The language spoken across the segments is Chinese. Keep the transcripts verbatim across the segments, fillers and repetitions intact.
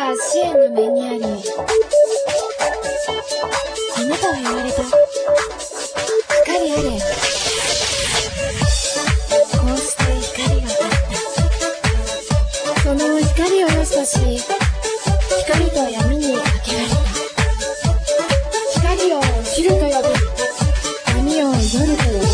は支援の目にあり、あなたは言われた。光あれ。こうして光が立った。その光を良しとし、光と闇に分けられた。光を昼と呼び、闇を夜と呼ばれた。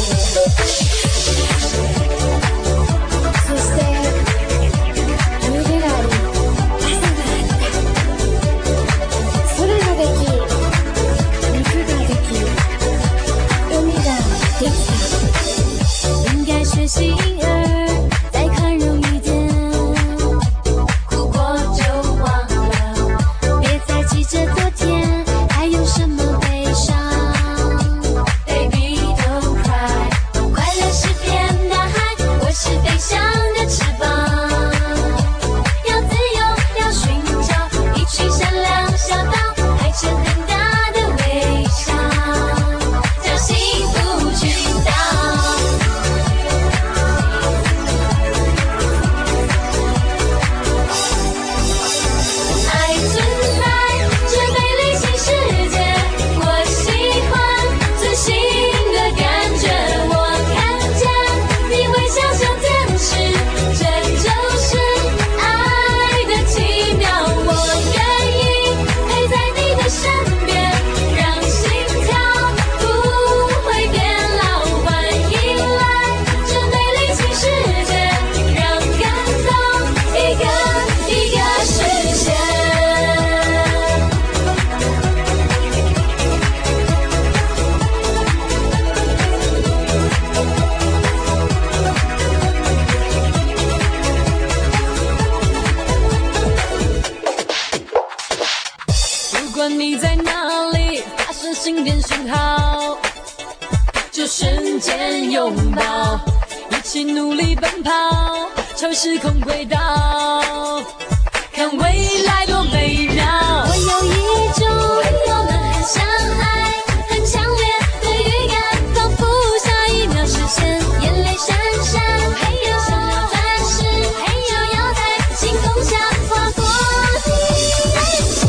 そして海辺があり、朝があった。空ができ、陸ができ、海ができた。 应该学习儿，再宽容一点，哭过就忘了，别再记着昨天，还有什么悲伤 ？Baby don't cry， 快乐是片大海，我是飞翔的翅膀，要自由，要寻找一群善良小岛，排成很大的微笑，叫幸福去到。爱存在这美丽新世界，我喜欢自信的感觉，我看见你微笑像天使，这就是爱的奇妙，我愿意陪在你的身边，让心跳不会变老，欢迎来这美丽新世界，让感动一个一个实现。不管你在哪里，发射心电讯号，就瞬间拥抱，一起努力奔跑，超时空轨道，看未来多美妙。我有一种我们很相爱，很强烈的预感，仿佛下一秒实现，眼泪闪闪，嘿呦，想要钻石，嘿呦，要在星空下划过你的线。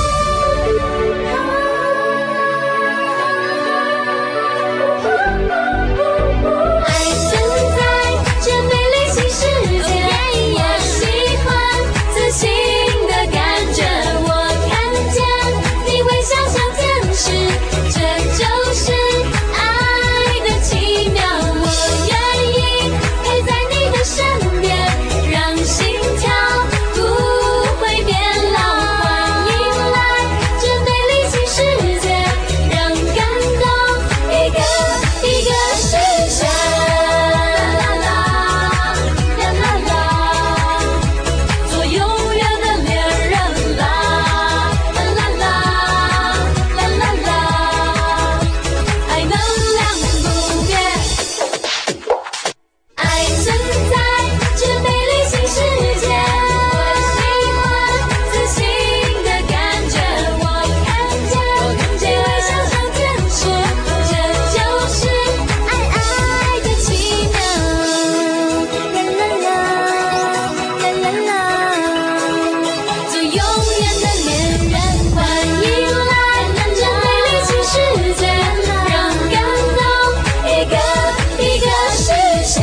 爱存在这美丽新世界，我喜欢自信的感觉，我看见你微笑像天使，这就是爱的奇妙，我愿意陪在你的身边，让心跳不会变老，欢迎来这美丽新世界，让感动一个一个实现。啦啦啦啦啦，做永远的恋人啦，啦啦啦啦啦啦，爱能量不变。爱存在这美丽新世界，我喜欢自信的感觉，我看见你微笑像天使，这就是爱爱的奇妙。啦啦啦啦啦啦，做永远的恋人，欢迎来这美丽新世界，让感动一个一个实现。